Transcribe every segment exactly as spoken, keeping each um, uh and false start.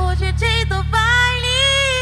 o D J do baile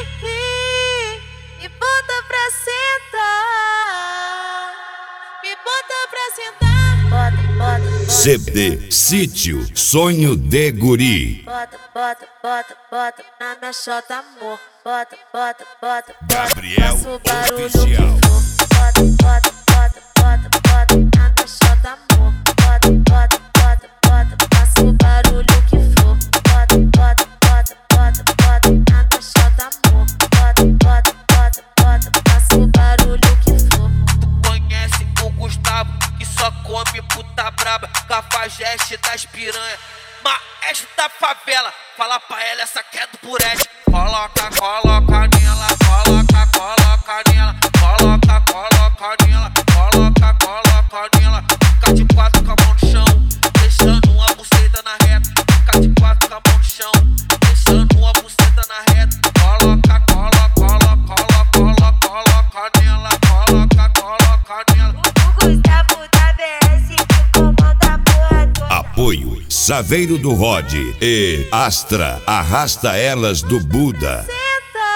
me bota pra sentar, me bota pra sentar. Bota, bota, bota. C D Sítio Sonho de Guri. Bota, bota, bota, bota na minha chota, amor. Bota, bota, bota, bota. Gabriel Faço o barulho Oficial. que for. Bota, bota, bota, bota, bota na minha chota, amor. Bota, bota, bota, bota. Faço o barulho que for. Bota, bota, bota, bota, bota na minha chota, amor. Bota, bota, bota, bota. Faço o barulho que for. Conhece o Gustavo, que só come puta braba, cafajeste das piranha, maestro da favela. Fala pra ela, essa que é do Purete. Coloca, coloca nela, coloca, coloca nela, coloca, coloca nela, coloca, coloca nela. Fica de quatro com a mão no chão, deixando uma buceta na reta. Fica de quatro com a mão no chão, deixando uma buceta na reta. Coloca, coloca, coloca, coloca, coloca nela, coloca, coloca nela. O Gustavo da B S que comanda a porra toda. Apoio Saveiro do Rod e Astra Arrasta Elas do Buda. Senta,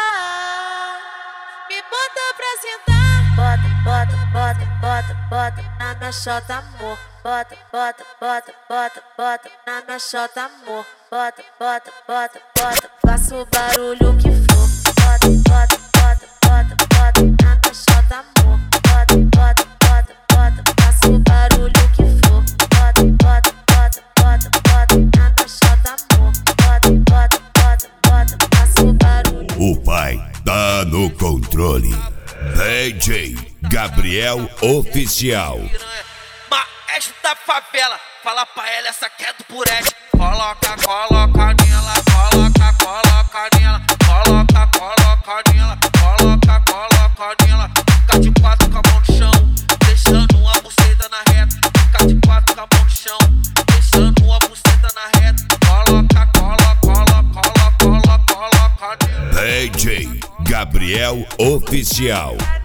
me bota pra sentar. Bota, bota, bota, bota, bota na minha chota, amor. Bota, bota, bota, bota, bota na minha chota, amor. Bota, bota, bota, bota. Faço o barulho que for. Bota, bota, bota, bota, bota na minha chota, amor. Bota, bota, bota, bota. Faço o barulho que for. Bota, bota, bota, bota, bota na minha chota, amor. Bota, bota, bota, bota. Faço o barulho. O pai tá no controle. D J Gabriel Oficial. Maestro da favela, fala pra ela, essa que é do Purete. Coloca, coloca nela, coloca, coloca nela, coloca, coloca nela, coloca, coloca nela. Fica de quatro com a mão no chão, deixando uma buceta na reta. Fica de quatro com a mão no chão, deixando uma buceta na reta. Coloca, coloca, coloca, coloca, coloca nela. D J Gabriel Oficial.